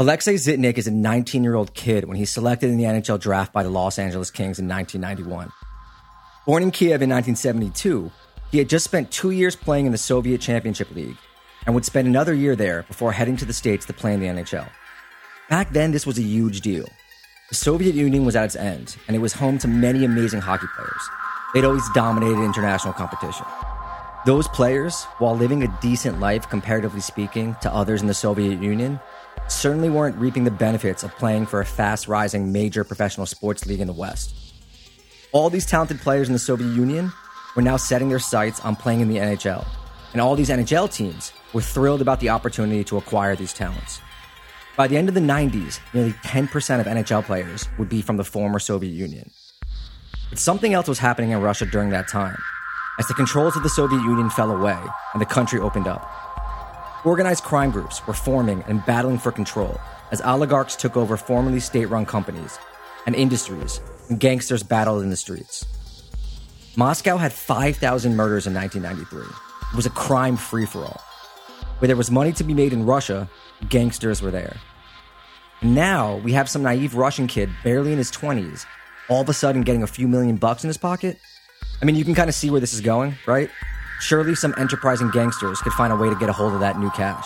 Alexei Zitnik is a 19-year-old kid when he's selected in the NHL draft by the Los Angeles Kings in 1991. Born in Kiev in 1972, he had just spent 2 years playing in the Soviet Championship League and would spend another year there before heading to the States to play in the NHL. Back then, this was a huge deal. The Soviet Union was at its end, and it was home to many amazing hockey players. They'd always dominated international competition. Those players, while living a decent life, comparatively speaking, to others in the Soviet Union, certainly weren't reaping the benefits of playing for a fast-rising major professional sports league in the West. All these talented players in the Soviet Union were now setting their sights on playing in the NHL, and all these NHL teams were thrilled about the opportunity to acquire these talents. By the end of the 90s, nearly 10% of NHL players would be from the former Soviet Union. But something else was happening in Russia during that time, as the controls of the Soviet Union fell away and the country opened up. Organized crime groups were forming and battling for control as oligarchs took over formerly state-run companies and industries, and gangsters battled in the streets. Moscow had 5,000 murders in 1993. It was a crime free-for-all. Where there was money to be made in Russia, gangsters were there. And now we have some naive Russian kid, barely in his 20s, all of a sudden getting a few $1 million in his pocket. I mean, you can kind of see where this is going, right? Surely some enterprising gangsters could find a way to get a hold of that new cash.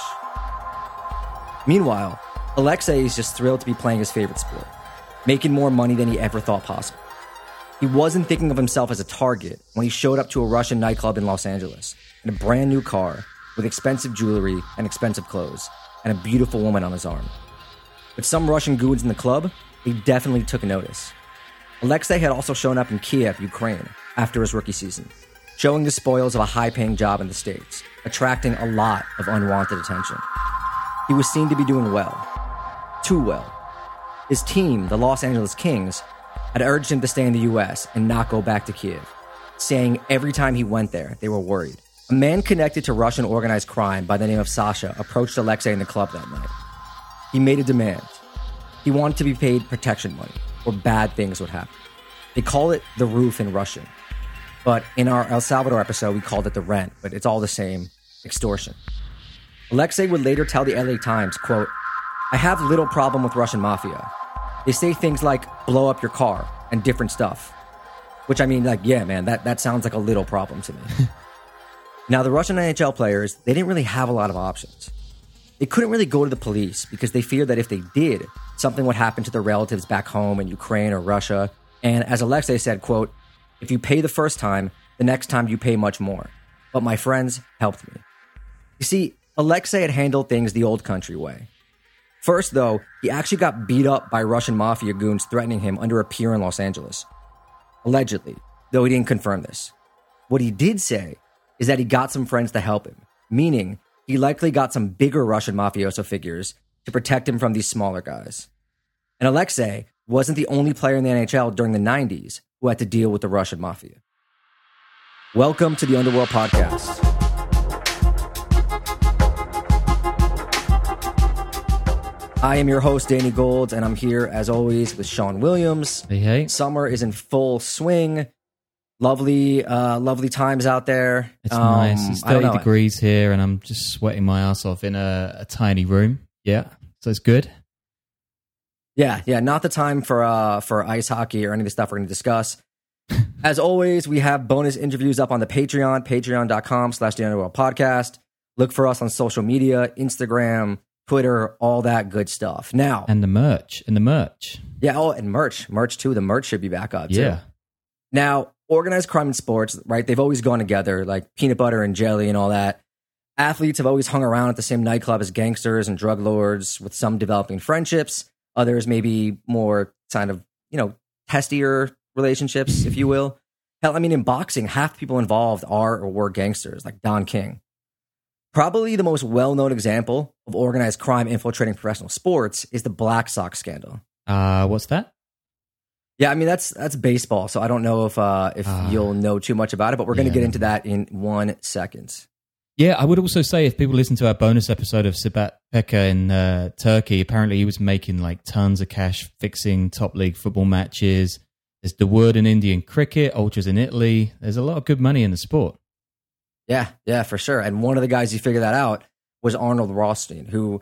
Meanwhile, Alexei is just thrilled to be playing his favorite sport, making more money than he ever thought possible. He wasn't thinking of himself as a target when he showed up to a Russian nightclub in Los Angeles in a brand new car with expensive jewelry and expensive clothes and a beautiful woman on his arm. But some Russian goons in the club, they definitely took notice. Alexei had also shown up in Kiev, Ukraine, after his rookie season, showing the spoils of a high-paying job in the States, attracting a lot of unwanted attention. He was seen to be doing well. Too well. His team, the Los Angeles Kings, had urged him to stay in the US and not go back to Kiev, saying every time he went there, they were worried. A man connected to Russian organized crime by the name of Sasha approached Alexei in the club that night. He made a demand. He wanted to be paid protection money, or bad things would happen. They call it the roof in Russian. But in our El Salvador episode, we called it the rent, but it's all the same, extortion. Alexei would later tell the LA Times, quote, "I have little problem with Russian mafia. They say things like, blow up your car, and different stuff." Which, I mean, like, yeah, man, that sounds like a little problem to me. Now, the Russian NHL players, they didn't really have a lot of options. They couldn't really go to the police because they feared that if they did, something would happen to their relatives back home in Ukraine or Russia. And as Alexei said, quote, "If you pay the first time, the next time you pay much more. But my friends helped me." You see, Alexei had handled things the old country way. First, though, he actually got beat up by Russian mafia goons threatening him under a pier in Los Angeles. Allegedly, though he didn't confirm this. What he did say is that he got some friends to help him, meaning he likely got some bigger Russian mafioso figures to protect him from these smaller guys. And Alexei wasn't the only player in the NHL during the 90s who had to deal with the Russian mafia. Welcome to the Underworld Podcast. I am your host, Danny Gold, and I'm here, as always, with Sean Williams. Hey. Summer is in full swing. Lovely times out there. It's nice. It's 30 degrees here, and I'm just sweating my ass off in a tiny room. Yeah, so it's good. Yeah. Not the time for ice hockey or any of the stuff we're going to discuss. As always, we have bonus interviews up on the Patreon, patreon.com/The Underworld Podcast. Look for us on social media, Instagram, Twitter, all that good stuff. Now, and the merch. Yeah, and merch too. The merch should be back up too. Yeah. Now, organized crime and sports, right? They've always gone together, like peanut butter and jelly and all that. Athletes have always hung around at the same nightclub as gangsters and drug lords, with some developing friendships, others maybe more kind of, testier relationships, if you will. Hell, I mean, in boxing, half the people involved are or were gangsters, like Don King. Probably the most well-known example of organized crime infiltrating professional sports is the Black Sox scandal. What's that? Yeah, I mean, that's baseball, so I don't know if you'll know too much about it, but we're going to get into that in 1 second. Yeah, I would also say if people listen to our bonus episode of Sebat Peker in Turkey, apparently he was making like tons of cash fixing top league football matches. There's the word in Indian cricket, ultras in Italy. There's a lot of good money in the sport. Yeah, for sure. And one of the guys who figured that out was Arnold Rothstein, who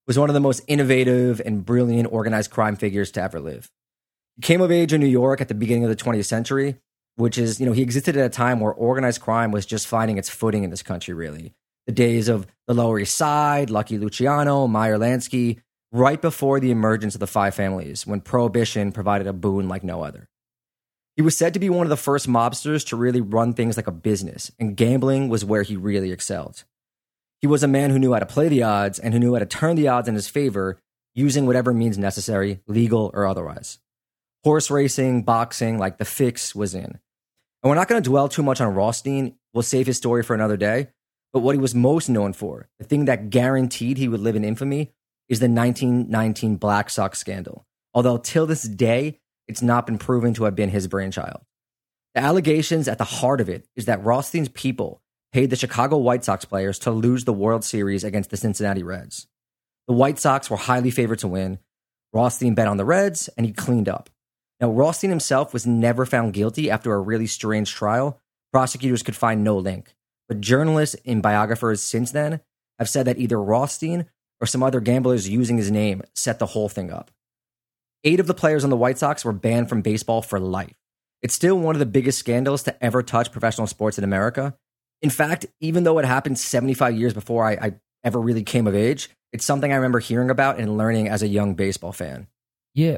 was one of the most innovative and brilliant organized crime figures to ever live. He came of age in New York at the beginning of the 20th century, which is, he existed at a time where organized crime was just finding its footing in this country, really. The days of the Lower East Side, Lucky Luciano, Meyer Lansky, right before the emergence of the Five Families, when Prohibition provided a boon like no other. He was said to be one of the first mobsters to really run things like a business, and gambling was where he really excelled. He was a man who knew how to play the odds and who knew how to turn the odds in his favor using whatever means necessary, legal or otherwise. Horse racing, boxing, like the fix was in. And we're not going to dwell too much on Rothstein. We'll save his story for another day. But what he was most known for, the thing that guaranteed he would live in infamy, is the 1919 Black Sox scandal. Although till this day, it's not been proven to have been his brainchild. The allegations at the heart of it is that Rothstein's people paid the Chicago White Sox players to lose the World Series against the Cincinnati Reds. The White Sox were highly favored to win. Rothstein bet on the Reds, and he cleaned up. Now, Rothstein himself was never found guilty after a really strange trial. Prosecutors could find no link. But journalists and biographers since then have said that either Rothstein or some other gamblers using his name set the whole thing up. 8 of the players on the White Sox were banned from baseball for life. It's still one of the biggest scandals to ever touch professional sports in America. In fact, even though it happened 75 years before I ever really came of age, it's something I remember hearing about and learning as a young baseball fan. Yeah,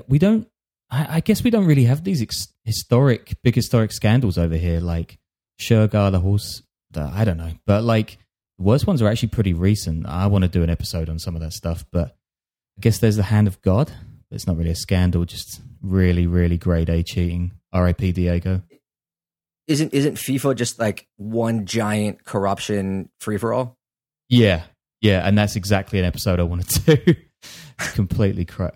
I guess we don't really have these big historic scandals over here, like Shergar, the horse, I don't know. But like, the worst ones are actually pretty recent. I want to do an episode on some of that stuff, but I guess there's the hand of God. It's not really a scandal, just really, really grade A cheating. R.I.P. Diego. Isn't FIFA just like one giant corruption free-for-all? Yeah, and that's exactly an episode I wanted to do. It's completely correct.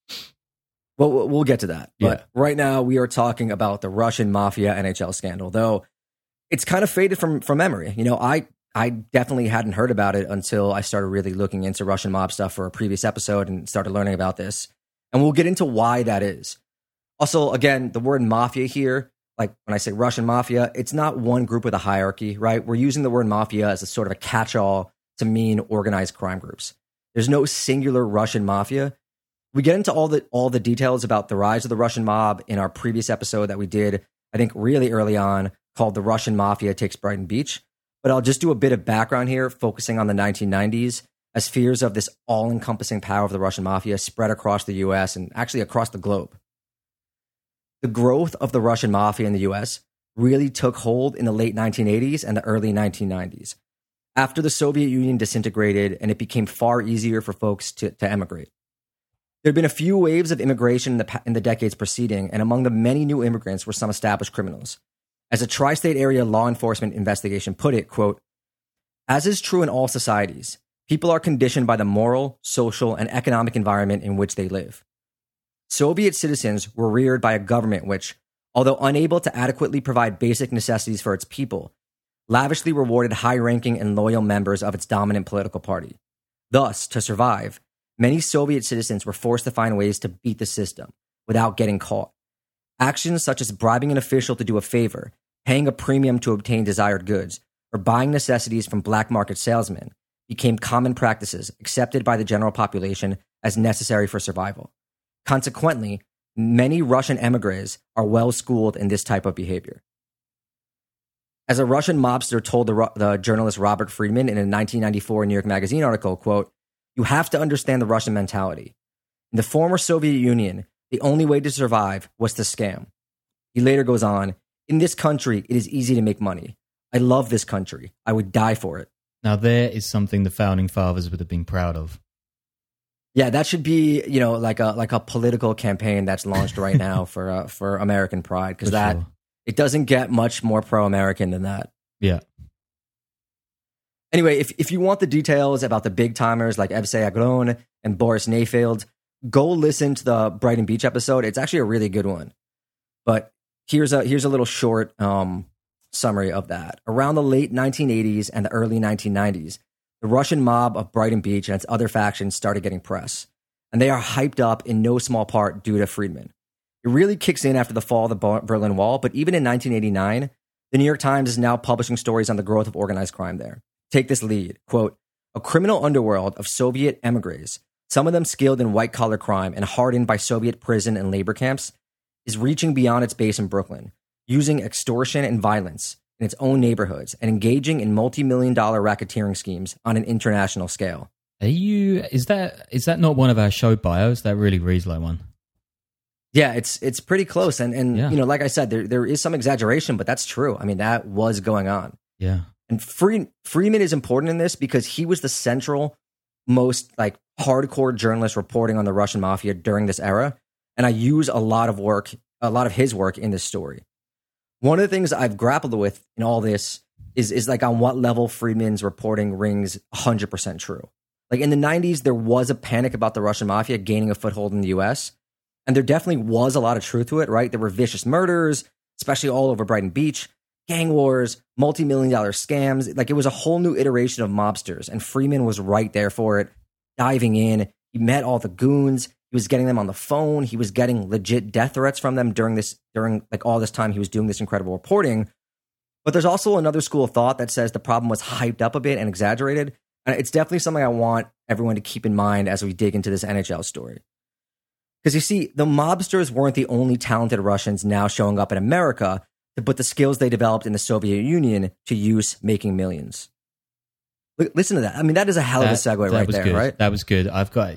Well, we'll get to that. But Yeah. Right now, we are talking about the Russian Mafia NHL scandal, though it's kind of faded from memory. I definitely hadn't heard about it until I started really looking into Russian mob stuff for a previous episode and started learning about this. And we'll get into why that is. Also, again, the word mafia here, like when I say Russian mafia, it's not one group with a hierarchy, right? We're using the word mafia as a sort of a catch-all to mean organized crime groups. There's no singular Russian mafia. We get into all the details about the rise of the Russian mob in our previous episode that we did, I think, really early on, called The Russian Mafia Takes Brighton Beach. But I'll just do a bit of background here, focusing on the 1990s, as fears of this all-encompassing power of the Russian mafia spread across the U.S. and actually across the globe. The growth of the Russian mafia in the U.S. really took hold in the late 1980s and the early 1990s, after the Soviet Union disintegrated and it became far easier for folks to emigrate. There had been a few waves of immigration in the decades preceding, and among the many new immigrants were some established criminals. As a tri-state area law enforcement investigation put it, quote, "As is true in all societies, people are conditioned by the moral, social, and economic environment in which they live. Soviet citizens were reared by a government which, although unable to adequately provide basic necessities for its people, lavishly rewarded high-ranking and loyal members of its dominant political party. Thus, to survive, many Soviet citizens were forced to find ways to beat the system without getting caught. Actions such as bribing an official to do a favor, paying a premium to obtain desired goods, or buying necessities from black market salesmen became common practices accepted by the general population as necessary for survival. Consequently, many Russian emigres are well schooled in this type of behavior." As a Russian mobster told the journalist Robert Friedman in a 1994 New York Magazine article, quote, "You have to understand the Russian mentality. In the former Soviet Union, the only way to survive was to scam." He later goes on, "In this country, it is easy to make money. I love this country. I would die for it." Now, there is something the founding fathers would have been proud of. Yeah, that should be, like a political campaign that's launched right now for American pride, because Sure. it doesn't get much more pro-American than that. Yeah. Anyway, if you want the details about the big timers like Evsei Agron and Boris Nayfield, go listen to the Brighton Beach episode. It's actually a really good one. But here's a little short summary of that. Around the late 1980s and the early 1990s, the Russian mob of Brighton Beach and its other factions started getting press. And they are hyped up in no small part due to Friedman. It really kicks in after the fall of the Berlin Wall, but even in 1989, the New York Times is now publishing stories on the growth of organized crime there. Take this lead, quote, "A criminal underworld of Soviet emigres some of them skilled in white-collar crime and hardened by Soviet prison and labor camps, is reaching beyond its base in Brooklyn, using extortion and violence in its own neighborhoods and engaging in multi-million-dollar racketeering schemes on an international scale. Is that not one of our show bios? That really reads like one. Yeah, it's pretty close. And you know, like I said, there is some exaggeration, but that's true. I mean, that was going on. Yeah. And Friedman is important in this because he was the central, most like hardcore journalist reporting on the Russian mafia during this era. And I use a lot of his work in this story. One of the things I've grappled with in all this is like on what level Friedman's reporting rings 100% true. Like in the 90s, there was a panic about the Russian mafia gaining a foothold in the US. And there definitely was a lot of truth to it, right? There were vicious murders, especially all over Brighton Beach, gang wars, multi-million-dollar scams. Like it was a whole new iteration of mobsters. And Friedman was right there for it, diving in. He met all the goons. He was getting them on the phone. He was getting legit death threats from them during like all this time he was doing this incredible reporting. But there's also another school of thought that says the problem was hyped up a bit and exaggerated. And it's definitely something I want everyone to keep in mind as we dig into this NHL story. Because you see, the mobsters weren't the only talented Russians now showing up in America to put the skills they developed in the Soviet Union to use making millions. Listen to that. I mean, that is a hell of a segue right there, good. Right? That was good.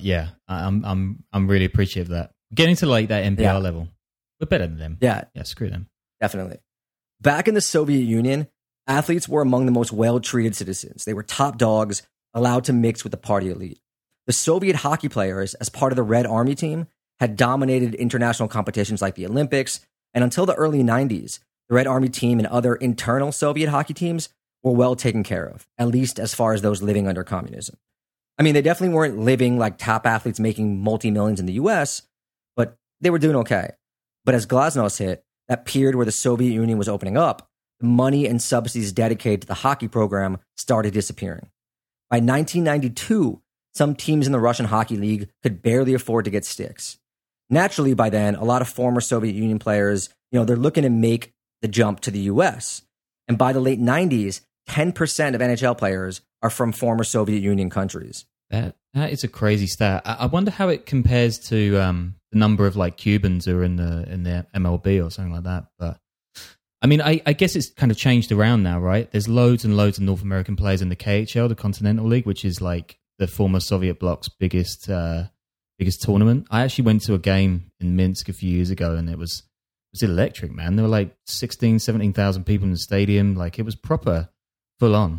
I'm really appreciative of that. Getting to like that NPR level, we're better than them. Yeah, screw them. Definitely. Back in the Soviet Union, athletes were among the most well-treated citizens. They were top dogs, allowed to mix with the party elite. The Soviet hockey players, as part of the Red Army team, had dominated international competitions like the Olympics, and until the early 90s, the Red Army team and other internal Soviet hockey teams were well taken care of, at least as far as those living under communism. I mean, they definitely weren't living like top athletes making multi-millions in the US, but they were doing okay. But as Glasnost hit, that period where the Soviet Union was opening up, the money and subsidies dedicated to the hockey program started disappearing. By 1992, some teams in the Russian Hockey League could barely afford to get sticks. Naturally, by then, a lot of former Soviet Union players, they're looking to make the jump to the US. And by the late 90s, 10% of NHL players are from former Soviet Union countries. That is a crazy stat. I wonder how it compares to the number of like Cubans who are in the MLB or something like that. But I mean, I guess it's kind of changed around now, right? There's loads and loads of North American players in the KHL, the Continental League, which is like the former Soviet bloc's biggest tournament. I actually went to a game in Minsk a few years ago, and it was electric, man. There were like 16,000, 17,000 people in the stadium. Like it was proper full on.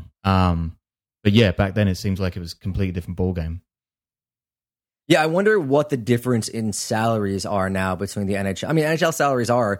But yeah, back then it seems like it was a completely different ball game. Yeah, I wonder what the difference in salaries are now between the NHL. I mean, NHL salaries are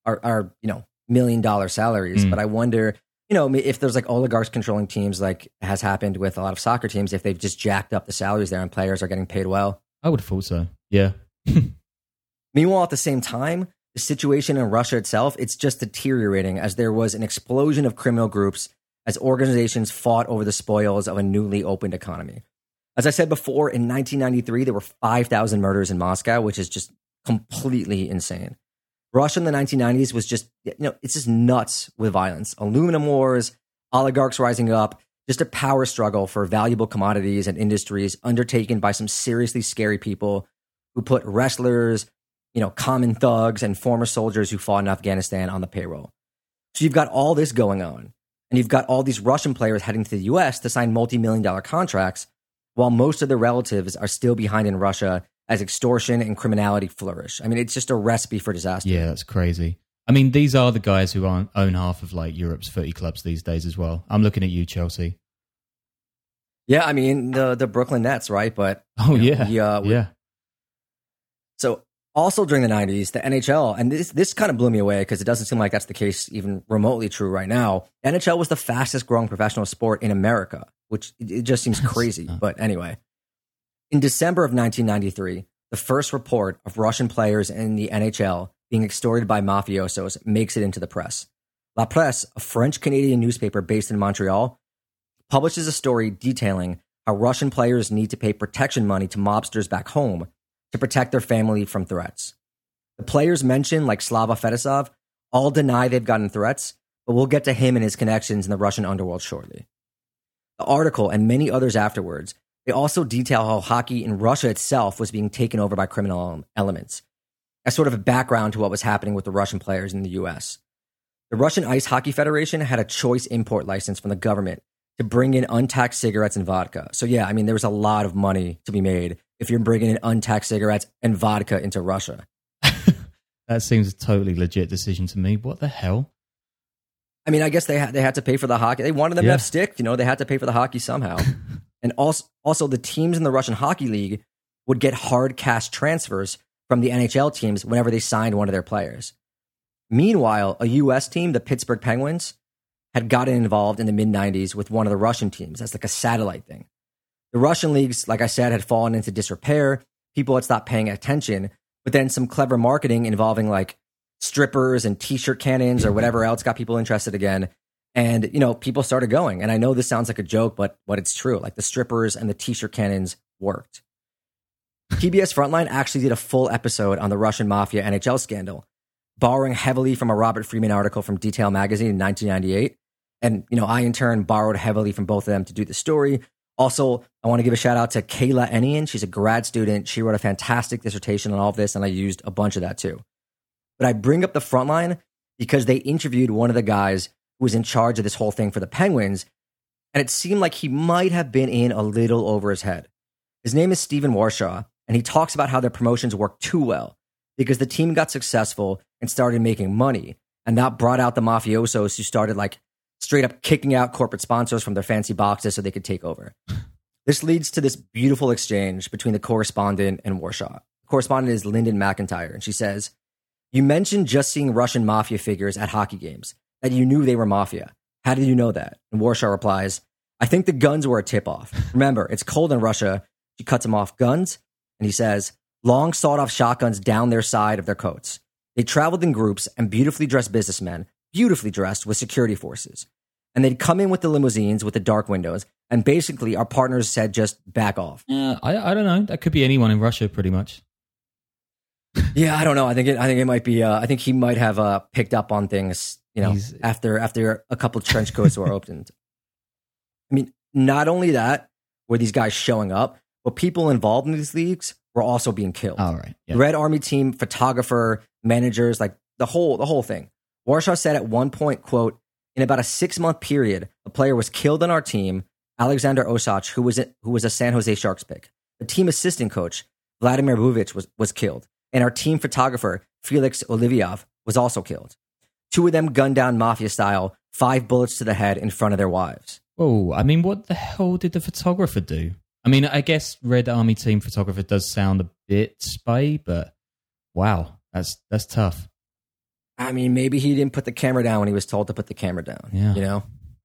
$1 million salaries, but I wonder, if there's like oligarchs controlling teams, like has happened with a lot of soccer teams, if they've just jacked up the salaries there and players are getting paid well. I would have thought so. Yeah. Meanwhile, at the same time, the situation in Russia itself, it's just deteriorating as there was an explosion of criminal groups as organizations fought over the spoils of a newly opened economy. As I said before, in 1993, there were 5,000 murders in Moscow, which is just completely insane. Russia in the 1990s was just, it's just nuts with violence. Aluminum wars, oligarchs rising up, just a power struggle for valuable commodities and industries undertaken by some seriously scary people who put wrestlers, common thugs and former soldiers who fought in Afghanistan on the payroll. So you've got all this going on, and you've got all these Russian players heading to the US to sign multi-million-dollar contracts, while most of their relatives are still behind in Russia as extortion and criminality flourish. I mean, it's just a recipe for disaster. Yeah, that's crazy. I mean, these are the guys who own half of like Europe's footy clubs these days as well. I'm looking at you, Chelsea. Yeah, I mean, the Brooklyn Nets, right? But yeah. So also during the 90s, the NHL, and this kind of blew me away because it doesn't seem like that's the case even remotely true right now. NHL was the fastest growing professional sport in America, which it just seems crazy. But anyway, in December of 1993, the first report of Russian players in the NHL being extorted by mafiosos makes it into the press. La Presse, a French-Canadian newspaper based in Montreal, publishes a story detailing how Russian players need to pay protection money to mobsters back home to protect their family from threats. The players mentioned, like Slava Fedosov, all deny they've gotten threats, but we'll get to him and his connections in the Russian underworld shortly. The article, and many others afterwards, They also detail how hockey in Russia itself was being taken over by criminal elements, as sort of a background to what was happening with the Russian players in the US. The Russian Ice Hockey Federation had a choice import license from the government to bring in untaxed cigarettes and vodka. So yeah, I mean, there was a lot of money to be made if you're bringing in untaxed cigarettes and vodka into Russia. That seems a totally legit decision to me. What the hell? I mean, I guess they had to pay for the hockey. They wanted them to have stick, they had to pay for the hockey somehow. And also the teams in the Russian Hockey League would get hard cash transfers from the NHL teams whenever they signed one of their players. Meanwhile, a US team, the Pittsburgh Penguins, had gotten involved in the mid-90s with one of the Russian teams as like a satellite thing. The Russian leagues, like I said, had fallen into disrepair. People had stopped paying attention. But then some clever marketing involving like strippers and t-shirt cannons or whatever else got people interested again. And, people started going. And I know this sounds like a joke, but it's true. Like the strippers and the t-shirt cannons worked. PBS Frontline actually did a full episode on the Russian Mafia NHL scandal, borrowing heavily from a Robert Freeman article from Detail magazine in 1998. And, I in turn borrowed heavily from both of them to do the story. Also, I want to give a shout out to Kayla Enian. She's a grad student. She wrote a fantastic dissertation on all of this, and I used a bunch of that too. But I bring up the Frontline because they interviewed one of the guys who was in charge of this whole thing for the Penguins, and it seemed like he might have been in a little over his head. His name is Stephen Warshaw, and he talks about how their promotions worked too well because the team got successful and started making money, and that brought out the mafiosos who started like straight up kicking out corporate sponsors from their fancy boxes so they could take over. This leads to this beautiful exchange between the correspondent and Warshaw. The correspondent is Lyndon McIntyre, and she says, "You mentioned just seeing Russian mafia figures at hockey games, that you knew they were mafia. How did you know that?" And Warshaw replies, "I think the guns were a tip-off. Remember, it's cold in Russia." She cuts him off. "Guns?" And he says, "Long sawed-off shotguns down their side of their coats. They traveled in groups and beautifully dressed businessmen, beautifully dressed with security forces. And they'd come in with the limousines with the dark windows. And basically, our partners said, just back off." Yeah, I don't know. That could be anyone in Russia, pretty much. Yeah, I don't know. I think it might be. I think he might have picked up on things, after a couple of trench coats were opened. I mean, not only that were these guys showing up, but people involved in these leagues were also being killed. All right. Yeah. The Red Army team, photographer, managers, like the whole thing. Warshaw said at one point, quote, "In about a 6-month period, a player was killed on our team, Alexander Osach, who was a San Jose Sharks pick. The team assistant coach, Vladimir Vujic, was killed. And our team photographer, Felix Oliviov, was also killed. 2 of them gunned down mafia style, 5 bullets to the head in front of their wives." Oh, I mean, what the hell did the photographer do? I mean, I guess Red Army team photographer does sound a bit spy, but wow, that's tough. I mean, maybe he didn't put the camera down when he was told to put the camera down. Yeah.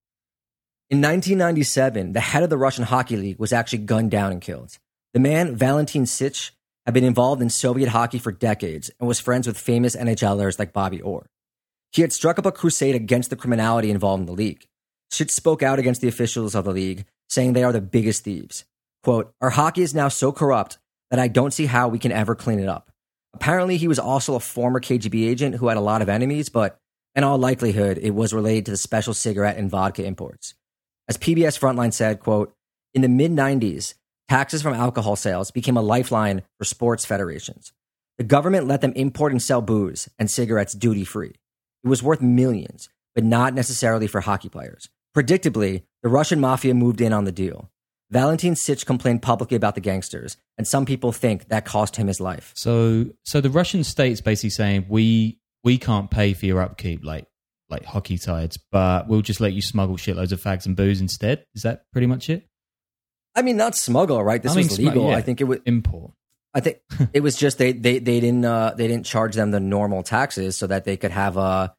In 1997, the head of the Russian Hockey League was actually gunned down and killed. The man, Valentin Sich, had been involved in Soviet hockey for decades and was friends with famous NHLers like Bobby Orr. He had struck up a crusade against the criminality involved in the league. Sich spoke out against the officials of the league, saying they are the biggest thieves. Quote, "Our hockey is now so corrupt that I don't see how we can ever clean it up." Apparently, he was also a former KGB agent who had a lot of enemies, but in all likelihood, it was related to the special cigarette and vodka imports. As PBS Frontline said, quote, "In the mid-90s, taxes from alcohol sales became a lifeline for sports federations. The government let them import and sell booze and cigarettes duty-free. It was worth millions, but not necessarily for hockey players. Predictably, the Russian mafia moved in on the deal. Valentin Sich complained publicly about the gangsters, and some people think that cost him his life." So the Russian state's basically saying we can't pay for your upkeep like hockey tides, but we'll just let you smuggle shitloads of fags and booze instead. Is that pretty much it? I mean, not smuggle, right? This was legal. Yeah, I think it was import. I think it was just they didn't charge them the normal taxes so that they could have a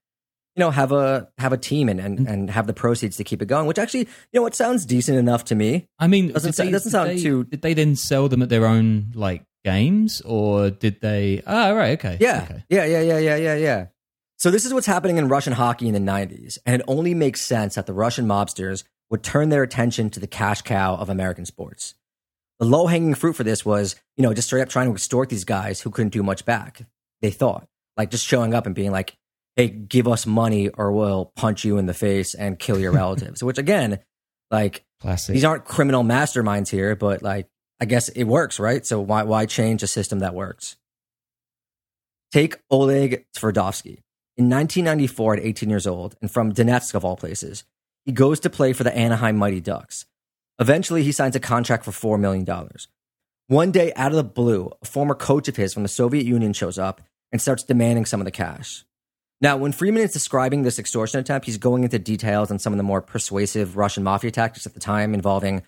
team and have the proceeds to keep it going. Which actually, it sounds decent enough to me. I mean, doesn't sound too. Did they then sell them at their own games, or did they? Ah, right, okay. Yeah, okay. Yeah. So this is what's happening in Russian hockey in the 90s, and it only makes sense that the Russian mobsters would turn their attention to the cash cow of American sports. The low-hanging fruit for this was, just straight up trying to extort these guys who couldn't do much back, they thought. Like, just showing up and being like, "Hey, give us money or we'll punch you in the face and kill your relatives." Which, again, Classic. These aren't criminal masterminds here, but like, I guess it works, right? So why change a system that works? Take Oleg Tverdovsky. In 1994, at 18 years old, and from Donetsk of all places, he goes to play for the Anaheim Mighty Ducks. Eventually, he signs a contract for $4 million. One day, out of the blue, a former coach of his from the Soviet Union shows up and starts demanding some of the cash. Now, when Freeman is describing this extortion attempt, he's going into details on some of the more persuasive Russian mafia tactics at the time involving,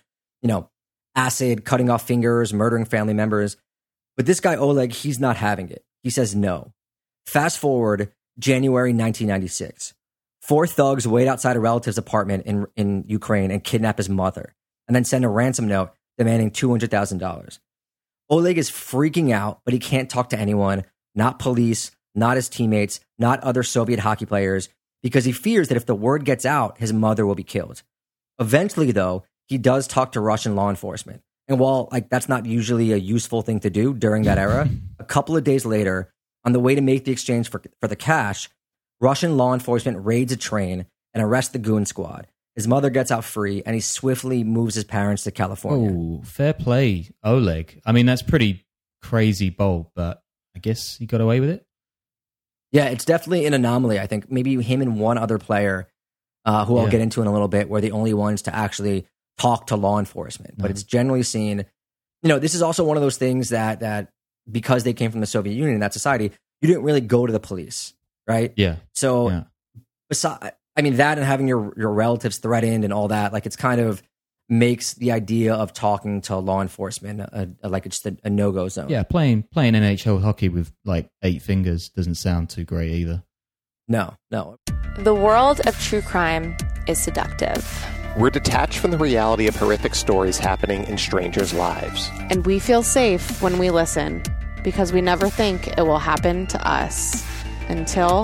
acid, cutting off fingers, murdering family members. But this guy, Oleg, he's not having it. He says no. Fast forward, January 1996. 4 thugs wait outside a relative's apartment in Ukraine and kidnap his mother, and then send a ransom note demanding $200,000. Oleg is freaking out, but he can't talk to anyone, not police, not his teammates, not other Soviet hockey players, because he fears that if the word gets out, his mother will be killed. Eventually, though, he does talk to Russian law enforcement. And while that's not usually a useful thing to do during that era, a couple of days later, on the way to make the exchange for the cash, Russian law enforcement raids a train and arrests the goon squad. His mother gets out free, and he swiftly moves his parents to California. Oh, fair play, Oleg. I mean, that's pretty crazy bold, but I guess he got away with it. Yeah, it's definitely an anomaly. I think maybe him and one other player, who I'll get into in a little bit, were the only ones to actually talk to law enforcement. But it's generally seen, this is also one of those things that because they came from the Soviet Union and that society, you didn't really go to the police, right? Yeah. So, that and having your relatives threatened and all that, it's kind of makes the idea of talking to law enforcement just a no-go zone. Yeah, playing NHL hockey with 8 fingers doesn't sound too great either. No. The world of true crime is seductive. We're detached from the reality of horrific stories happening in strangers' lives. And we feel safe when we listen because we never think it will happen to us until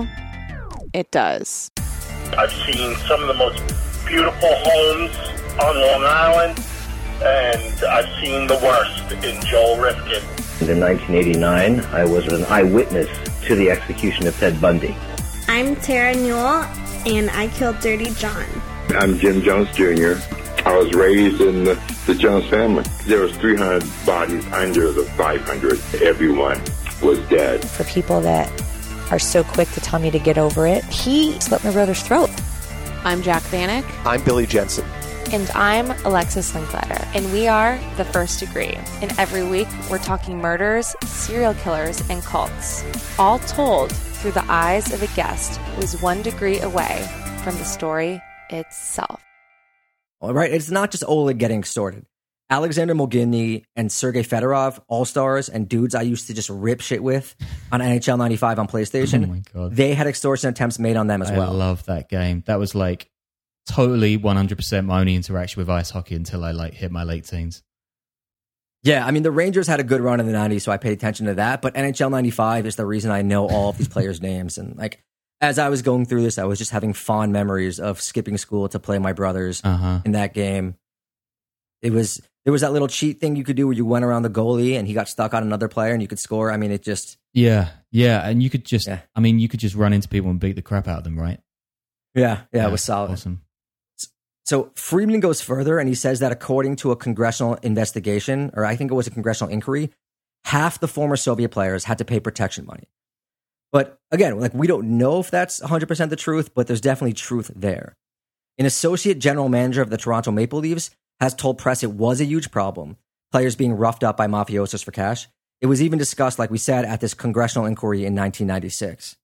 it does. I've seen some of the most beautiful homes on Long Island, and I've seen the worst in Joel Rifkin. In 1989, I was an eyewitness to the execution of Ted Bundy. I'm Tara Newell, and I killed Dirty John. I'm Jim Jones Jr. I was raised in the Jones family. There was 300 bodies under the 500. Everyone was dead. For people that are so quick to tell me to get over it, he slit my brother's throat. I'm Jack Vanek. I'm Billy Jensen. And I'm Alexis Linkletter. And we are The First Degree. And every week, we're talking murders, serial killers, and cults. All told through the eyes of a guest who is 1 degree away from the story itself. All right, it's not just Oleg getting extorted. Alexander Mogilny and Sergei Fedorov, all-stars and dudes I used to just rip shit with on NHL 95 on PlayStation. Oh my God. They had extortion attempts made on them as well. I love that game. That was totally 100% my only interaction with ice hockey until I hit my late teens. Yeah, the Rangers had a good run in the 90s, so I paid attention to that. But NHL 95 is the reason I know all of these players' names. And as I was going through this, I was just having fond memories of skipping school to play my brothers in that game. There was that little cheat thing you could do where you went around the goalie and he got stuck on another player and you could score. It just... Yeah, and you could just... Yeah. You could just run into people and beat the crap out of them, right? Yeah, it was solid. Awesome. So Friedman goes further and he says that according to a congressional investigation, or I think it was a congressional inquiry, half the former Soviet players had to pay protection money. But again, we don't know if that's 100% the truth, but there's definitely truth there. An associate general manager of the Toronto Maple Leafs has told press it was a huge problem, players being roughed up by mafiosos for cash. It was even discussed, like we said, at this congressional inquiry in 1996.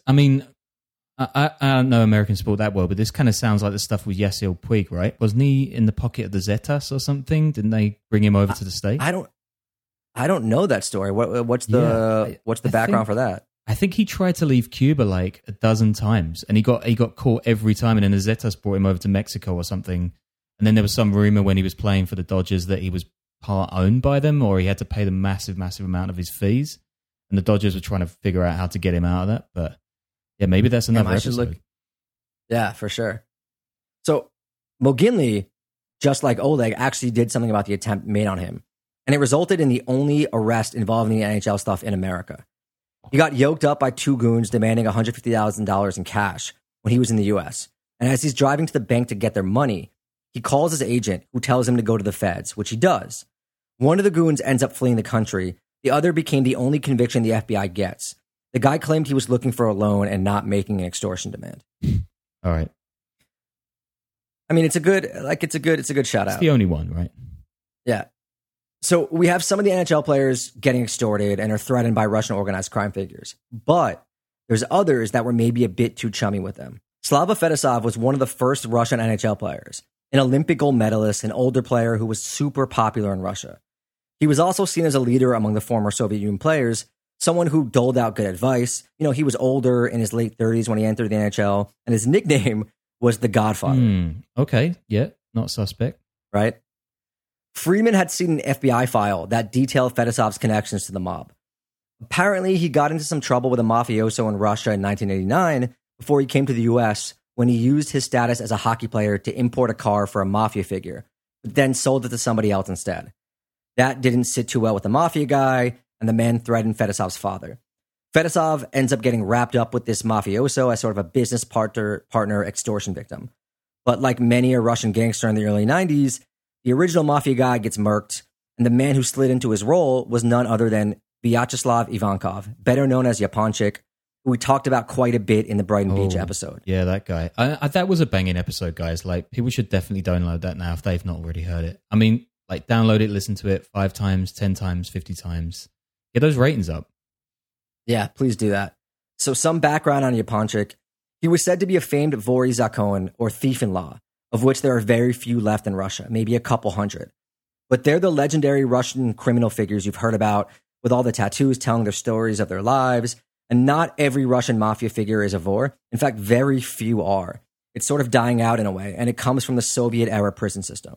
I don't know American sport that well, but this kind of sounds like the stuff with Yasiel Puig, right? Wasn't he in the pocket of the Zetas or something? Didn't they bring him over to the States? I don't know that story. What's the background for that? I think he tried to leave Cuba a dozen times, and he got caught every time, and then the Zetas brought him over to Mexico or something. And then there was some rumor when he was playing for the Dodgers that he was part owned by them, or he had to pay the massive amount of his fees. And the Dodgers were trying to figure out how to get him out of that, but... Yeah, maybe that's another episode. Yeah, for sure. So Mogilny, just like Oleg, actually did something about the attempt made on him. And it resulted in the only arrest involving the NHL stuff in America. He got yoked up by 2 goons demanding $150,000 in cash when he was in the U.S. And as he's driving to the bank to get their money, He calls his agent, who tells him to go to the feds, which he does. One of the goons ends up fleeing the country. The other became the only conviction the FBI gets. The guy claimed he was looking for a loan and not making an extortion demand. All right. I mean, it's a good shout out. It's the only one, right? Yeah. So we have some of the NHL players getting extorted and are threatened by Russian organized crime figures. But there's others that were maybe a bit too chummy with them. Slava Fedosov was one of the first Russian NHL players, an Olympic gold medalist, an older player who was super popular in Russia. He was also seen as a leader among the former Soviet Union players, someone who doled out good advice. You know, he was older, in his late 30s when he entered the NHL, and his nickname was the Godfather. Okay, yeah, not suspect. Right? Friedman had seen an FBI file that detailed Fedosov's connections to the mob. Apparently, he got into some trouble with a mafioso in Russia in 1989 before he came to the U.S. when he used his status as a hockey player to import a car for a mafia figure, but then sold it to somebody else instead. That didn't sit too well with the mafia guy, and the man threatened Fedosov's father. Fedosov ends up getting wrapped up with this mafioso as sort of a business partner extortion victim. But like many a Russian gangster in the early 90s, the original mafia guy gets murked, and the man who slid into his role was none other than Vyacheslav Ivankov, better known as Yaponchik, who we talked about quite a bit in the Brighton Beach episode. Yeah, that guy. That was a banging episode, guys. Like, people should definitely download that now if they've not already heard it. I mean, like, download it, listen to it 5 times, 10 times, 50 times. Get those ratings up. Yeah, please do that. So some background on Yaponchik. He was said to be a famed Vory Zakon, or thief-in-law, of which there are very few left in Russia, maybe a couple hundred. But they're the legendary Russian criminal figures you've heard about, with all the tattoos telling their stories of their lives. And not every Russian mafia figure is a vor. In fact, very few are. It's sort of dying out in a way, and it comes from the Soviet-era prison system.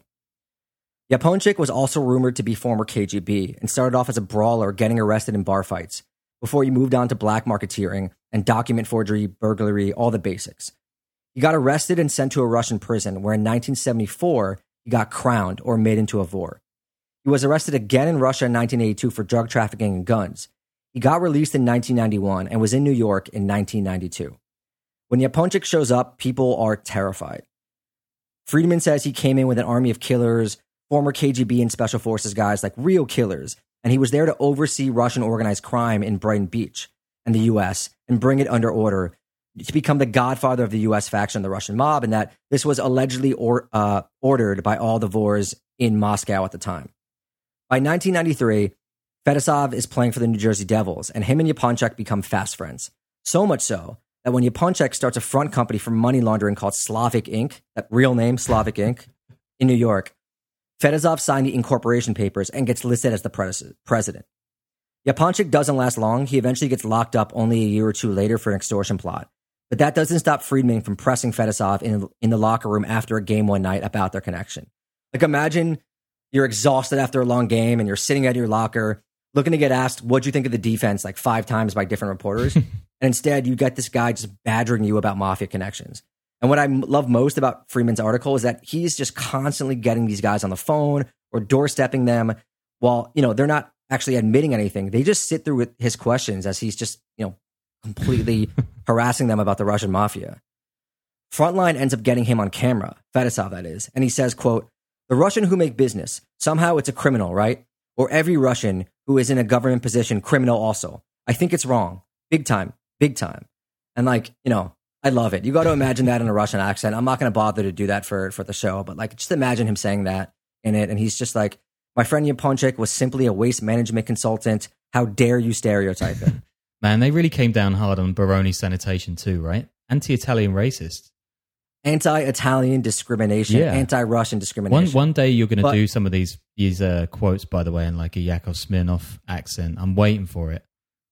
Yaponchik was also rumored to be former KGB and started off as a brawler getting arrested in bar fights before he moved on to black marketeering and document forgery, burglary, all the basics. He got arrested and sent to a Russian prison where in 1974, he got crowned or made into a vor. He was arrested again in Russia in 1982 for drug trafficking and guns. He got released in 1991 and was in New York in 1992. When Yaponchik shows up, people are terrified. Friedman says he came in with an army of killers, former KGB and Special Forces guys, like real killers, and he was there to oversee Russian organized crime in Brighton Beach and the U.S. and bring it under order to become the godfather of the U.S. faction of the Russian mob, and that this was allegedly ordered by all the vors in Moscow at the time. By 1993, Fedosov is playing for the New Jersey Devils, and him and Yaponchik become fast friends. So much so that when Yaponchik starts a front company for money laundering called Slavic Inc., that real name, Slavic Inc., in New York, Fedosov signed the incorporation papers and gets listed as the president. Yaponchik doesn't last long. He eventually gets locked up only a year or two later for an extortion plot. But that doesn't stop Friedman from pressing Fedosov in the locker room after a game one night about their connection. Like, imagine you're exhausted after a long game and you're sitting at your locker looking to get asked, what'd you think of the defense, like 5 times by different reporters? And instead, you get this guy just badgering you about mafia connections. And what I love most about Friedman's article is that he's just constantly getting these guys on the phone or doorstepping them while, you know, they're not actually admitting anything. They just sit through with his questions as he's just, you know, completely harassing them about the Russian mafia. Frontline ends up getting him on camera, Fedosov that is, and he says, quote, "The Russian who make business, somehow it's a criminal, right? Or every Russian who is in a government position, criminal also. I think it's wrong. Big time, big time." And like, you know, I love it. You got to imagine that in a Russian accent. I'm not going to bother to do that for the show, but like, just imagine him saying that in it. And he's just like, my friend Yaponchik was simply a waste management consultant. How dare you stereotype him? Man, they really came down hard on Baroni sanitation too, right? Anti-Italian racist. Anti-Italian discrimination, anti-Russian discrimination. One day you're going to do some of these quotes, by the way, in like a Yakov Smirnoff accent. I'm waiting for it.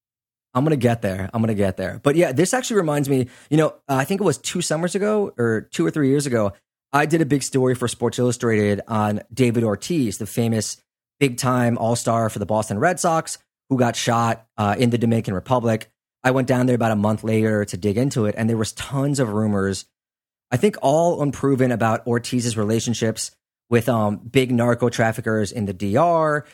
I'm going to get there. But yeah, this actually reminds me, you know, I think it was 2 summers ago or 2 or 3 years ago, I did a big story for Sports Illustrated on David Ortiz, the famous big-time all-star for the Boston Red Sox, who got shot in the Dominican Republic. I went down there about a month later to dig into it, and there was tons of rumors, I think all unproven, about Ortiz's relationships with big narco traffickers in the DR,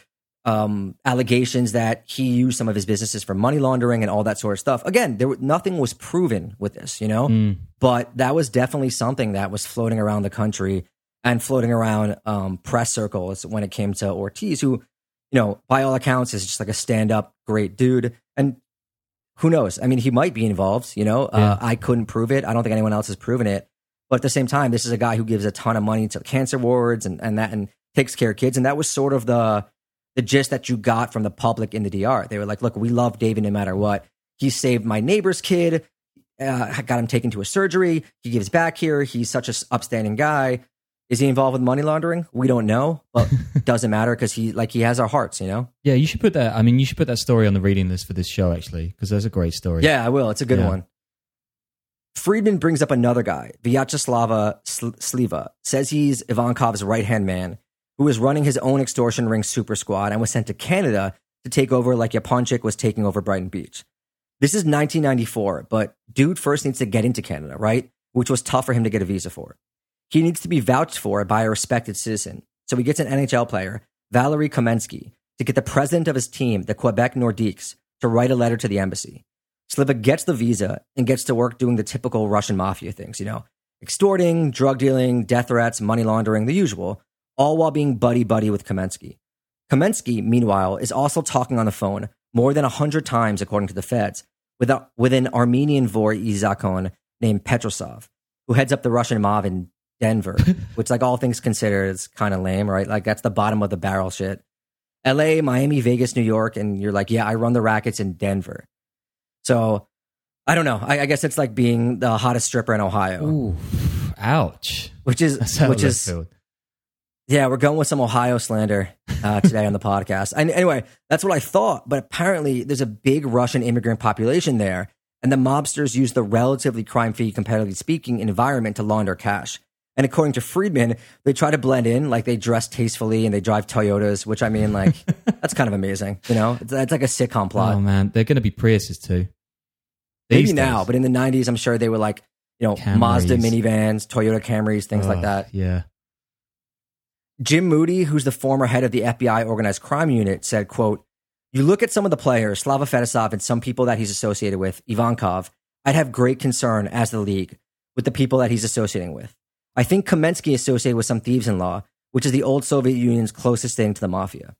allegations that he used some of his businesses for money laundering and all that sort of stuff. Again, nothing was proven with this, you know, but that was definitely something that was floating around the country. and floating around press circles when it came to Ortiz, who, by all accounts is just like a stand-up great dude. And who knows? I mean, he might be involved, I couldn't prove it. I don't think anyone else has proven it. But at the same time, this is a guy who gives a ton of money to cancer wards and takes care of kids. And that was sort of the gist that you got from the public in the DR. They were like, look, we love David no matter what. He saved my neighbor's kid, got him taken to a surgery. He gives back here. He's such an upstanding guy. Is he involved with money laundering? We don't know, but doesn't matter because he has our hearts, Yeah, you should put that. I mean, you should put that story on the reading list for this show, actually, because that's a great story. Yeah, I will. It's a good one. Friedman brings up another guy, Vyacheslav Sliva, says he's Ivankov's right-hand man, who is running his own extortion ring super squad and was sent to Canada to take over like Yaponchik was taking over Brighton Beach. This is 1994, but dude first needs to get into Canada, right? Which was tough for him to get a visa for. He needs to be vouched for by a respected citizen. So he gets an NHL player, Valery Kamensky, to get the president of his team, the Quebec Nordiques, to write a letter to the embassy. Sliva gets the visa and gets to work doing the typical Russian mafia things, extorting, drug dealing, death threats, money laundering, the usual, all while being buddy-buddy with Kamensky. Kamensky, meanwhile, is also talking on the phone more than 100 times, according to the feds, with an Armenian Vor'e Zakon named Petrosov, who heads up the Russian mob in Denver, which, like, all things considered, is kind of lame, right? Like, that's the bottom of the barrel shit. LA, Miami, Vegas, New York, and you're like, yeah, I run the rackets in Denver. So, I don't know. I guess it's like being the hottest stripper in Ohio. Ooh, ouch. Which is, yeah, we're going with some Ohio slander today on the podcast. And anyway, that's what I thought. But apparently, there's a big Russian immigrant population there, and the mobsters use the relatively crime-free, comparatively speaking, environment to launder cash. And according to Friedman, they try to blend in, like they dress tastefully and they drive Toyotas, which I mean, like, that's kind of amazing. It's like a sitcom plot. Oh man, they're going to be Priuses too. Maybe now, but in the 90s, I'm sure they were like, Camrys. Mazda minivans, Toyota Camrys, things like that. Yeah. Jim Moody, who's the former head of the FBI organized crime unit, said, quote, "You look at some of the players, Slava Fedosov and some people that he's associated with, Ivankov, I'd have great concern as the league with the people that he's associating with. I think Kamensky associated with some thieves-in-law, which is the old Soviet Union's closest thing to the mafia."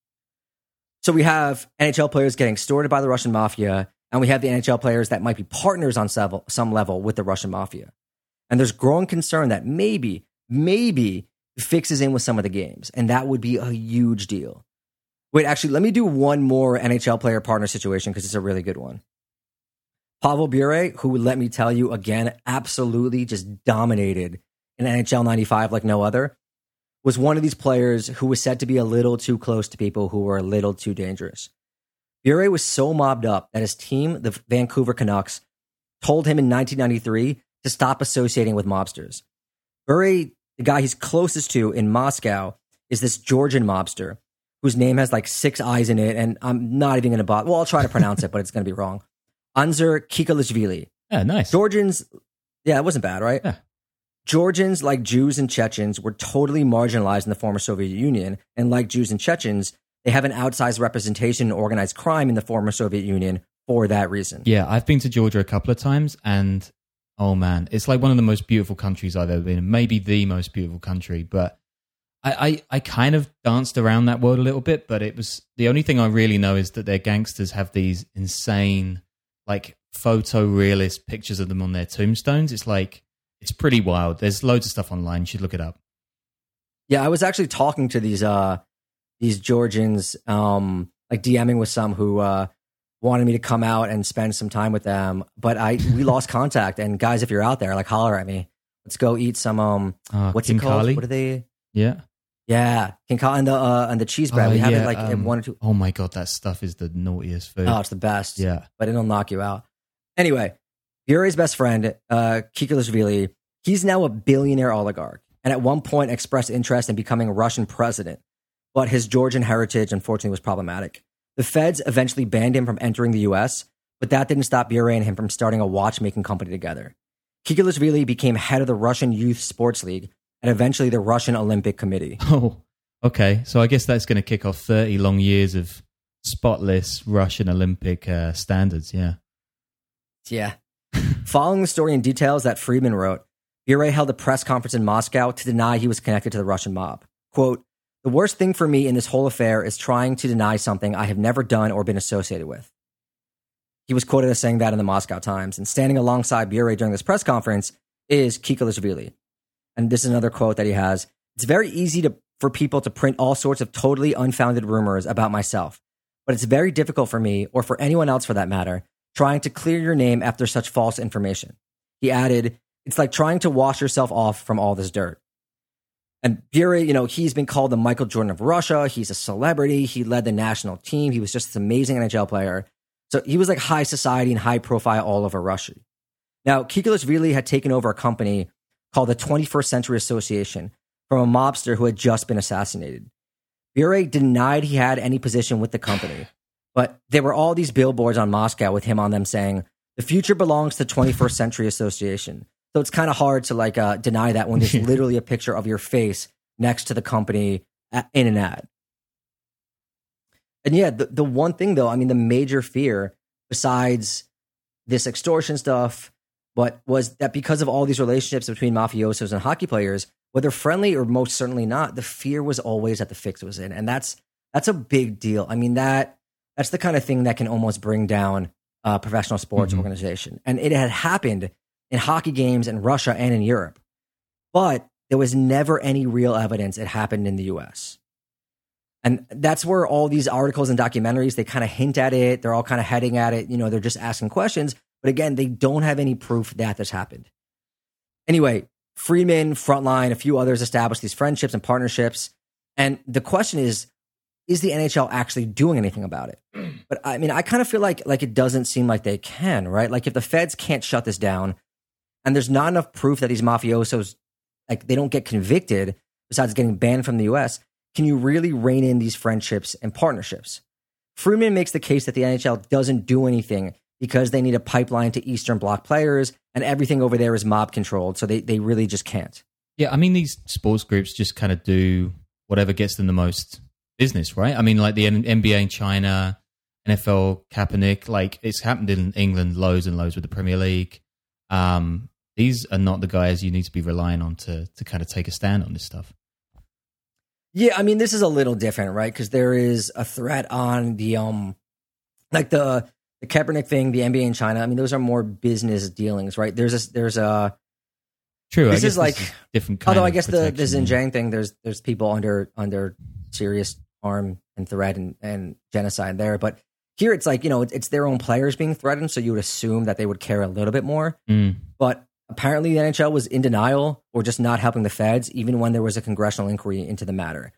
So we have NHL players getting extorted by the Russian mafia, and we have the NHL players that might be partners on some level with the Russian mafia. And there's growing concern that maybe fixes in with some of the games, and that would be a huge deal. Wait, actually, let me do one more NHL player partner situation because it's a really good one. Pavel Bure, who, let me tell you again, absolutely just dominated in NHL 95 like no other, was one of these players who was said to be a little too close to people who were a little too dangerous. Bure was so mobbed up that his team, the Vancouver Canucks, told him in 1993 to stop associating with mobsters. Bure, the guy he's closest to in Moscow, is this Georgian mobster whose name has like 6 I's in it, and I'm not even going to bother. Well, I'll try to pronounce it, but it's going to be wrong. Anzur Kikalishvili. Yeah, nice. Georgians, yeah, it wasn't bad, right? Yeah. Georgians, like Jews and Chechens, were totally marginalized in the former Soviet Union, and like Jews and Chechens, they have an outsized representation in organized crime in the former Soviet Union for that reason. Yeah, I've been to Georgia a couple of times, and oh man, it's like one of the most beautiful countries I've ever been in. Maybe the most beautiful country, but I kind of danced around that world a little bit, but it was the only thing I really know is that their gangsters have these insane, like, photorealist pictures of them on their tombstones. It's like, it's pretty wild. There's loads of stuff online. You should look it up. Yeah, I was actually talking to these Georgians, like DMing with some who wanted me to come out and spend some time with them, but we lost contact. And guys, if you're out there, like, holler at me. Let's go eat some what's it called? Kinkali? What are they? Yeah, Kinkali and the cheese bread. We have it like in 1 or 2. Oh my god, that stuff is the naughtiest food. Oh, it's the best. Yeah, but it'll knock you out. Anyway, Bure's best friend, Kikalishvili, he's now a billionaire oligarch, and at one point expressed interest in becoming a Russian president. But his Georgian heritage, unfortunately, was problematic. The feds eventually banned him from entering the U.S., but that didn't stop Bure and him from starting a watchmaking company together. Kikalishvili became head of the Russian Youth Sports League and eventually the Russian Olympic Committee. Oh, okay. So I guess that's going to kick off 30 long years of spotless Russian Olympic standards, yeah. Yeah. Following the story in details that Friedman wrote, Bure held a press conference in Moscow to deny he was connected to the Russian mob. Quote, "The worst thing for me in this whole affair is trying to deny something I have never done or been associated with." He was quoted as saying that in the Moscow Times. And standing alongside Bure during this press conference is Kekalashvili. And this is another quote that he has. "It's very easy for people to print all sorts of totally unfounded rumors about myself. But it's very difficult for me, or for anyone else for that matter, trying to clear your name after such false information." He added, "It's like trying to wash yourself off from all this dirt." And Bure, he's been called the Michael Jordan of Russia. He's a celebrity. He led the national team. He was just this amazing NHL player. So he was like high society and high profile all over Russia. Now, Kekalashvili had taken over a company called the 21st Century Association from a mobster who had just been assassinated. Bure denied he had any position with the company, but there were all these billboards on Moscow with him on them saying, "The future belongs to the 21st Century Association." So it's kind of hard to deny that when there's literally a picture of your face next to the company in an ad. And yeah, the one thing though, I mean, the major fear besides this extortion stuff, was that because of all these relationships between mafiosos and hockey players, whether friendly or most certainly not, the fear was always that the fix was in. And that's a big deal. I mean, that's the kind of thing that can almost bring down a professional sports organization. And it had happened in hockey games in Russia and in Europe. But there was never any real evidence it happened in the US. And that's where all these articles and documentaries, they kind of hint at it. They're all kind of heading at it. They're just asking questions. But again, they don't have any proof that this happened. Anyway, Friedman, Frontline, a few others established these friendships and partnerships. And the question is the NHL actually doing anything about it? But I mean, I kind of feel like it doesn't seem like they can, right? Like if the feds can't shut this down and there's not enough proof that these mafiosos, they don't get convicted besides getting banned from the US, can you really rein in these friendships and partnerships? Friedman makes the case that the NHL doesn't do anything because they need a pipeline to Eastern Bloc players and everything over there is mob controlled. So they really just can't. Yeah, I mean, these sports groups just kind of do whatever gets them the most business, right? I mean, like the NBA in China, NFL Kaepernick, it's happened in England loads and loads with the Premier League. These are not the guys you need to be relying on to kind of take a stand on this stuff. Yeah, I mean, this is a little different, right? Because there is a threat on the the Kaepernick thing, the NBA in China. I mean, those are more business dealings, right? There's a true. This is like different. Kind although of I guess the Xinjiang thing, there's people under serious harm and threat and genocide there, but here it's like it's their own players being threatened, so you would assume that they would care a little bit more. But apparently, the NHL was in denial or just not helping the feds, even when there was a congressional inquiry into the matter.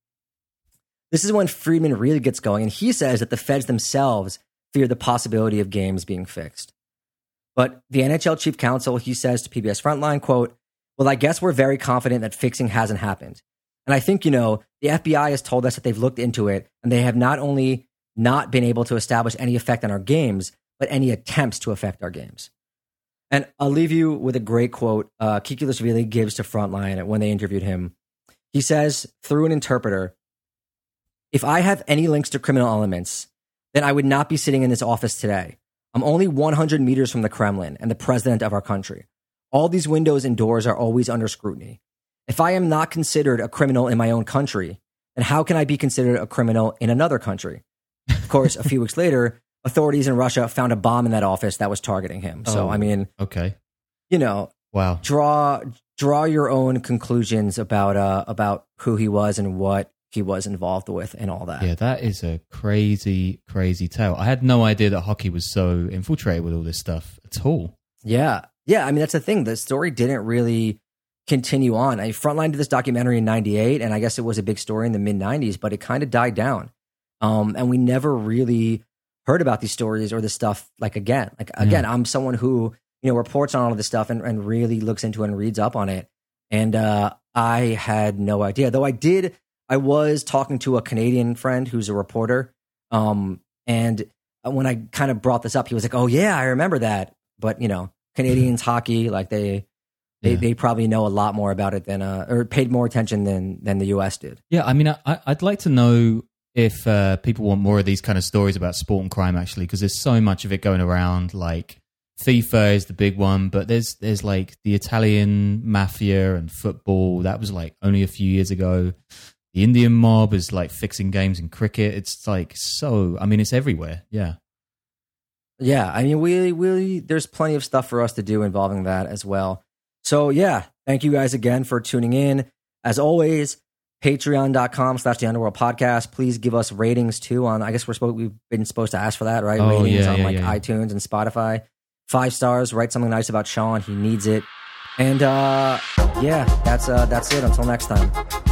This is when Friedman really gets going, and he says that the feds themselves fear the possibility of games being fixed. But the NHL chief counsel, he says to PBS Frontline, quote, "Well, I guess we're very confident that fixing hasn't happened. And I think, the FBI has told us that they've looked into it, and they have not only not been able to establish any effect on our games, but any attempts to affect our games." And I'll leave you with a great quote Kekalashvili gives to Frontline when they interviewed him. He says, through an interpreter, "If I have any links to criminal elements, then I would not be sitting in this office today. I'm only 100 meters from the Kremlin and the president of our country. All these windows and doors are always under scrutiny. If I am not considered a criminal in my own country, then how can I be considered a criminal in another country?" Of course, a few weeks later, authorities in Russia found a bomb in that office that was targeting him. So, I mean, okay, wow. Draw your own conclusions about who he was and what he was involved with and all that. Yeah, that is a crazy, crazy tale. I had no idea that hockey was so infiltrated with all this stuff at all. Yeah. I mean, that's the thing. The story didn't really continue on. Frontline did this documentary in 98, and I guess it was a big story in the mid-90s, but it kind of died down. And we never really heard about these stories or this stuff again. Again, I'm someone who, reports on all of this stuff and really looks into it and reads up on it. And I had no idea. Though I was talking to a Canadian friend who's a reporter. And when I kind of brought this up, he was like, "Oh yeah, I remember that." But, Canadians hockey, they probably know a lot more about it than, or paid more attention than the US did. Yeah. I mean, I'd like to know if people want more of these kind of stories about sport and crime, actually, because there's so much of it going around, FIFA is the big one, but there's like the Italian mafia and football. That was like only a few years ago. The Indian mob is like fixing games in cricket. It's like it's everywhere. Yeah. Yeah, I mean, we there's plenty of stuff for us to do involving that as well. So yeah, thank you guys again for tuning in. As always, patreon.com/the Underworld Podcast. Please give us ratings too on, I guess we've been supposed to ask for that, right? Ratings on iTunes and Spotify. 5 stars, write something nice about Sean. He needs it. And that's it. Until next time.